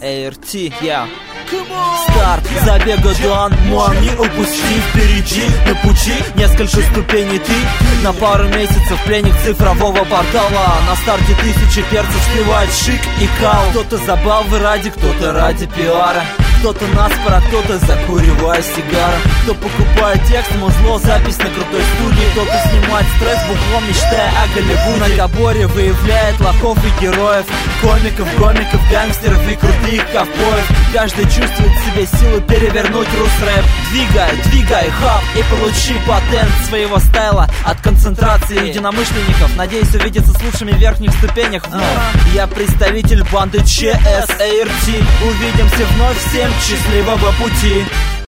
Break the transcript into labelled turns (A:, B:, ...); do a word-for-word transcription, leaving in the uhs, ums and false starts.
A: эй эр ти, я Старт забега дан, муа, не упусти. Впереди на пути несколько ступеней ты. На пару месяцев пленник цифрового портала. На старте тысячи перцев сливает шик и кал. Кто-то забавы ради, кто-то ради пиара. Кто-то наспор, а кто-то закуривая сигары. Кто покупает текст, музло, запись на крутой студии. Кто-то снимает стресс бухлом, мечтая о Голливуде. На габоре выявляет лохов и героев, комиков, гомиков, гангстеров и крутых ковбоев. Каждый чувствует в себе силу перевернуть рус-рэп. Двигай, двигай хаб и получи патент своего стайла от концентрации единомышленников. Надеюсь увидеться с лучшими в верхних ступенях вновь. Я представитель банды ЧС эй эр ти. Увидимся вновь, всем счастливого пути.